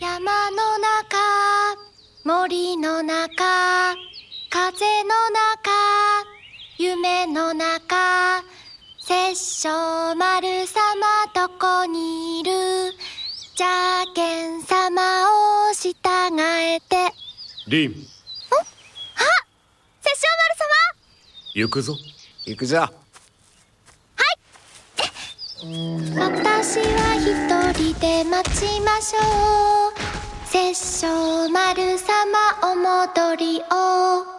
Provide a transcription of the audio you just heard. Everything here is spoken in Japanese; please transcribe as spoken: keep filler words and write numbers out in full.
山の中、森の中、風の中、夢の中、殺生丸様どこにいる？邪見様を従えて。 リン。 ん？あ、殺生丸様。 行くぞ。 行くぞ。はい 。私は一人で待ちましょう。殺生丸様お戻りを。